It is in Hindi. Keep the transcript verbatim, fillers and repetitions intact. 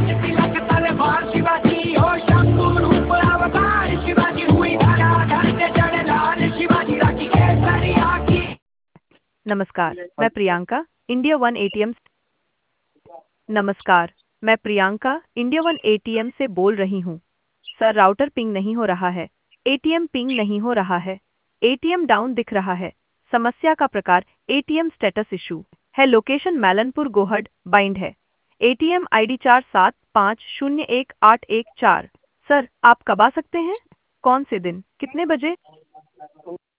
तिलक तलवार शिवाजी हो शंभू रूप अवतार शिवाजी हुई धराधर से जड़दार शिवाजी राखी केसरिया की। नमस्कार, मैं प्रियंका इंडिया वन एटीएम नमस्कार, मैं प्रियंका इंडिया वन एटीएम से बोल रही हूँ। सर, राउटर पिंग नहीं हो रहा है, एटीएम पिंग नहीं हो रहा है, एटीएम डाउन दिख रहा है। समस्या का प्रकार एटीएम स्टेटस इशू है। लोकेशन मैलनपुर गोहड बाइंड है। एटीएम आईडी चार सात पाँच शून्य एक आठ एक चार। सर, आप कब आ सकते हैं? कौन से दिन, कितने बजे?